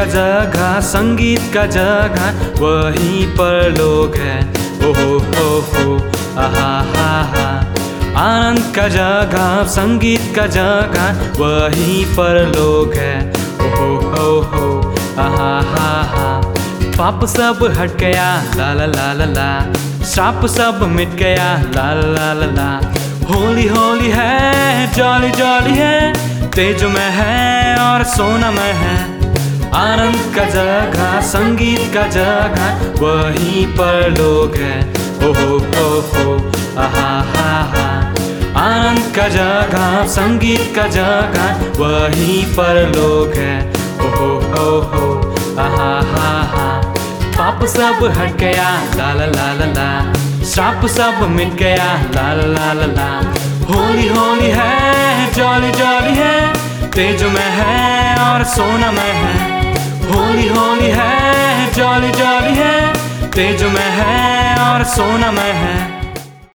का जगह, संगीत का जगह, वहीं पर लोग हैं। हो आहा हा हा। आनंद का जगह, संगीत का जगह, वहीं पर लोग हैं। हो आहा हा हा। पाप सब हट गया, ला ला ला ला ला। श्राप सब मिट गया, ला ला ला ला। होली होली है, जॉली जॉली है, तेज में है और सोना में है। आनंद का जगह, संगीत का जगह, वहीं पर लोग हैं। हो आहा हा हा। आनंद का जगह, संगीत का जगह, वहीं पर लोग हैं। हो आहा हा हा। पाप सब हट गया, ला ला ला ला ला। श्राप सब मिट गया, ला ला ला ला। होली होली है, जॉली जॉली है, तेज में है और सोना में है। होली होली है, जॉली जॉली है, तेज में है और सोना में है।